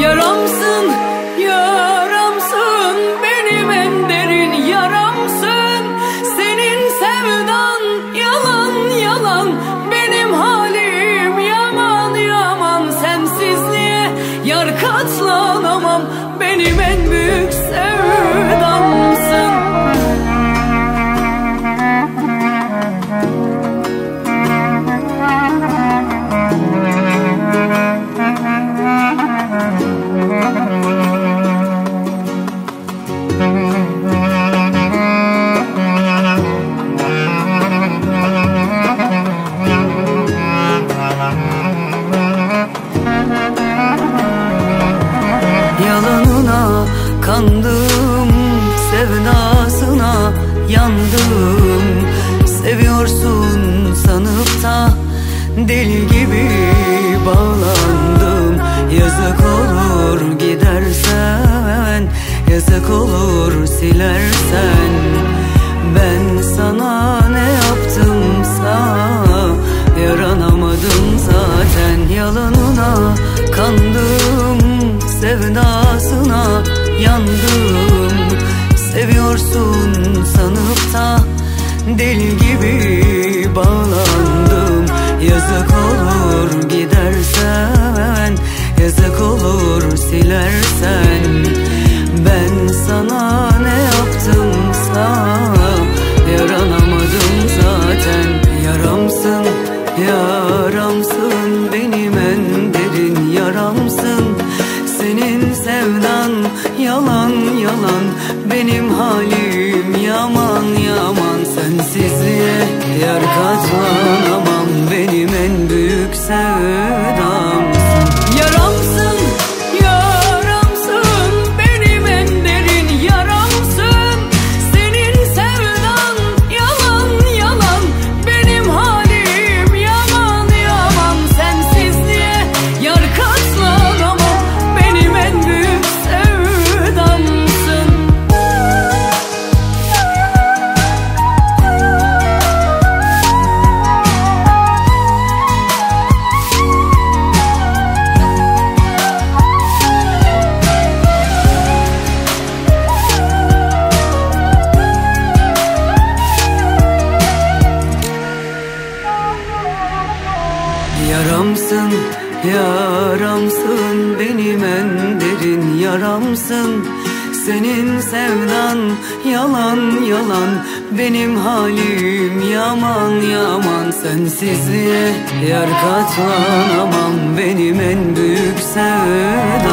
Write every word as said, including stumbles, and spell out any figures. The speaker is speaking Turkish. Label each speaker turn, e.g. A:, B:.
A: Yaramsın, yaramsın, benim en derin yaramsın. Senin sevdan yalan yalan, benim halim yaman yaman. Sensizliğe yar katlanamam, benim en büyük sevdamsın. Yalanına kandım, sevdasına yandım. Seviyorsun sanıp da deli gibi bağlandım. Yazık olur gidersen, yazık olur silersen. Ben sana ne yaptımsa yaranamadım zaten. Yalanına kandım, sevdasına yandım. Seviyorsun sanıp da deli gibi bağlandım. Yazık olur gidersen, yazık olur silersen. Ben sana ne yaptımsa yaranamadım zaten. Yaramsın, yaramsın, benim en derin yaramsın. Senin sevdan yalan yalan, benim halim yaman yaman. Sensizliğe yar katlanamam, benim en büyük sevdamsın. Yaramsın, yaramsın, benim en derin yaramsın. Senin sevdan yalan yalan, benim halim yaman yaman. Sensizliğe yar katlanamam, benim en büyük sevdamsın. Yaramsın, yaramsın, benim en derin yaramsın. Senin sevdan yalan yalan, benim halim yaman yaman. Sensizliğe yar katlanamam, benim en büyük sevdam.